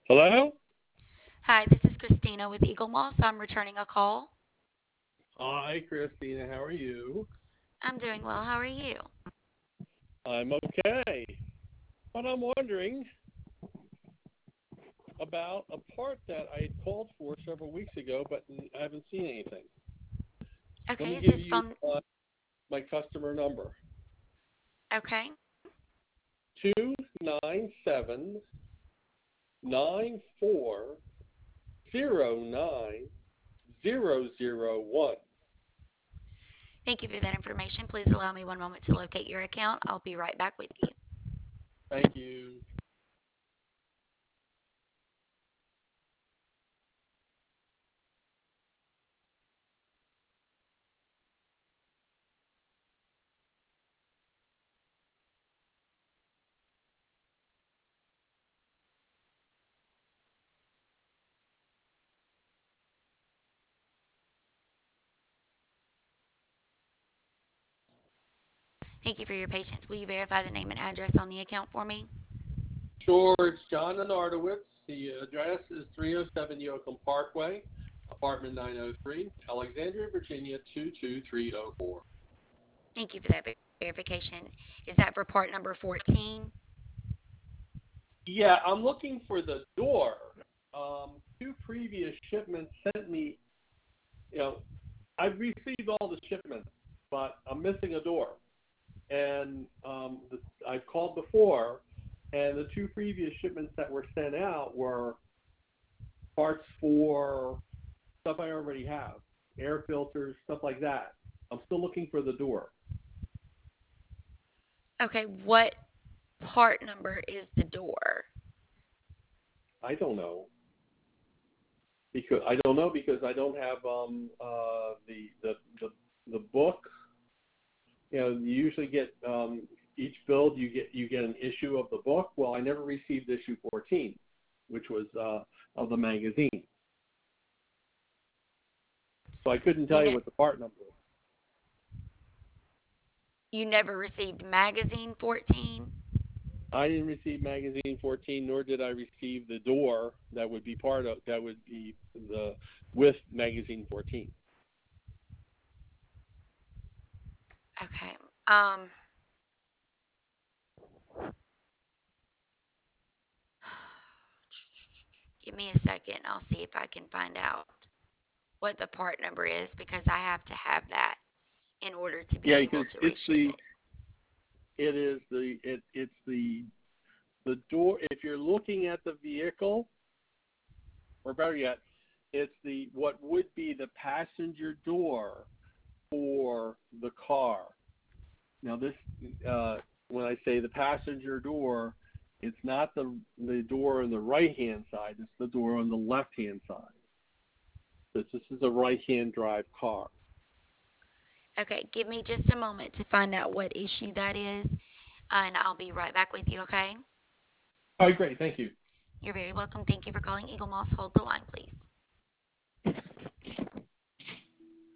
Hello? Hi, this is Christina with Eagle Moss. I'm returning a call. Hi, Christina. How are you? I'm doing well. How are you? I'm okay. But I'm wondering about a part that I had called for several weeks ago, but I haven't seen anything. Let Okay, me is give this you phone my customer number: okay? 297-9409-001. Thank you for that information. Please allow me one moment to locate your account. I'll be right back with you. Thank you. Thank you for your patience. Will you verify the name and address on the account for me? Sure, it's John Anardowitz. The address is 307 Yoakum Parkway, apartment 903, Alexandria, Virginia 22304. Thank you for that verification. Is that for part number 14? Yeah, I'm looking for the door. Two previous shipments sent me, you know, I've received all the shipments, but I'm missing a door. And I've called before, and the two previous shipments that were sent out were parts for stuff I already have, air filters, stuff like that. I'm still looking for the door. Okay, what part number is the door? I don't know because I don't have the book. You know, you usually get each build you get an issue of the book. Well, I never received issue 14, which was of the magazine, so I couldn't You tell you ne- what the part number is. you never received magazine 14? I didn't receive magazine 14, nor did I receive the door that would be the with magazine 14. Okay. Um Give me a second. I'll see if I can find out what the part number is because I have to have that in order to be Yeah, able because to reship it. it's the door. If you're looking at the vehicle, or better yet, it's the what would be the passenger door for the car. Now this, when I say the passenger door, it's not the door on the right hand side. It's the door on the left hand side. This is a right hand drive car. Okay, give me just a moment to find out what issue that is, and I'll be right back with you, okay? All right, great, thank you. You're very welcome. Thank you for calling Eagle Moss. Hold the line, please.